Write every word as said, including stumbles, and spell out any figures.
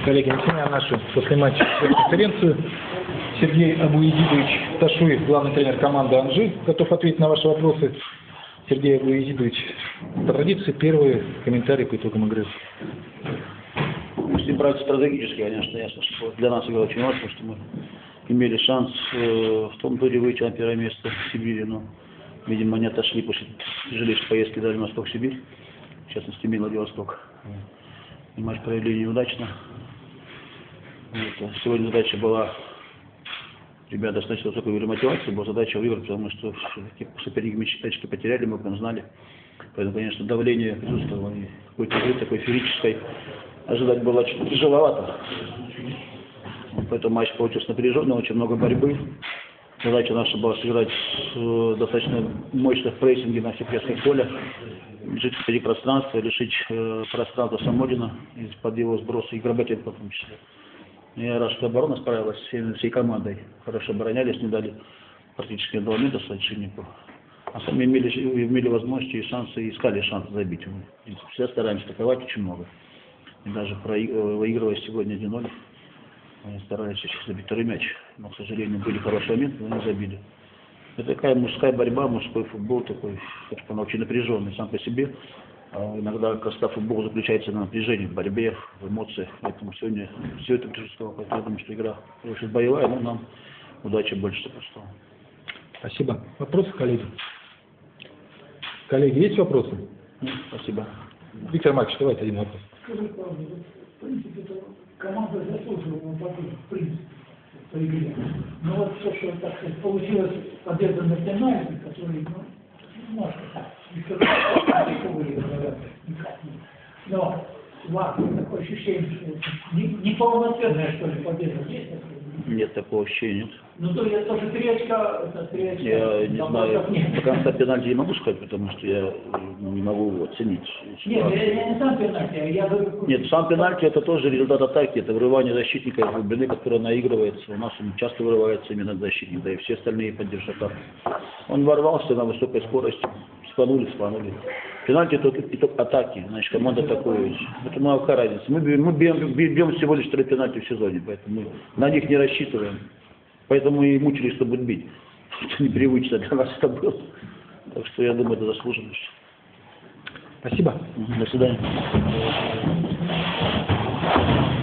Коллеги, начинаем нашу послематчевую конференцию. Сергей Абуедидович Ташуев, главный тренер команды «Анжи», готов ответить на ваши вопросы. Сергей Абуедидович, по традиции, первые комментарии по итогам игры. Если брать стратегически, конечно, ясно, что для нас игра очень важна, что мы имели шанс э, в том туре выйти на первое место в Сибири, но, видимо, не отошли после тяжелейшей поездки в Дальний Восток-Сибирь, в частности, Милый Владивосток. И матч провели неудачно. Вот. Сегодня задача была, ребята достаточно высокой мотивации, была задача выиграть, потому что соперники очки потеряли, мы об этом знали. Поэтому, конечно, давление присутствовало, и какой-то игры такой феерической ожидать было очень тяжеловато. Поэтому матч получился напряженный, очень много борьбы. Задача наша была сыграть э, достаточно мощно в прессинге на всех участках поля, лишить впереди пространства, лишить э, пространства Самодина из-под его сброса и Гработенко в том числе. Я рад, что оборона справилась всей, всей командой. Хорошо оборонялись, не дали практически два момента совершеннику. А сами имели, имели возможности и шансы, искали шансы забить. Мы все стараемся атаковать очень много. И даже выигрывая сегодня один ноль, мы старались забить второй мяч. Но, к сожалению, были хорошие моменты, но не забили. Это такая мужская борьба, мужской футбол такой, он очень напряженный сам по себе. А иногда красота футбола заключается на напряжении, в борьбе, в эмоциях. Поэтому сегодня все это присутствовало. Поэтому я думаю, что игра очень боевая, но нам удачи больше сопутствовала. Спасибо. Вопросы, коллеги? Коллеги, есть вопросы? Нет, спасибо. Виктор Маркович, давайте один вопрос. Скажите, правда, в принципе, это команда заслуживала победы, в принципе, по игре. Но вот то, что так сказать, получилось победа на пенальти, который, ну, немножко так, никак не. Но у вас такое ощущение, что неполноценная, что ли, победа есть? Нет, такого ощущения нет. Ну, то есть тоже перечка, это перечка. Я не знаю, до конца пенальти не могу сказать, потому что я не могу оценить. Нет, я, я не сам пенальти, а я говорю... Нет, сам пенальти это тоже результат атаки, это вырывание защитника из глубины, которая наигрывается. У нас он часто вырывается именно защитник, да и все остальные поддержат атаку. Он ворвался на высокой скорости, спанули, спанули. Пенальти это итог атаки, значит, команда атакует. Это мало какая разница. Мы, мы бьем, бьем всего лишь три пенальти в сезоне, поэтому мы на них не рассчитываем. Поэтому и мучились, чтобы бить. Это непривычно для нас это было. Так что я думаю, это заслуженно. Спасибо. До свидания.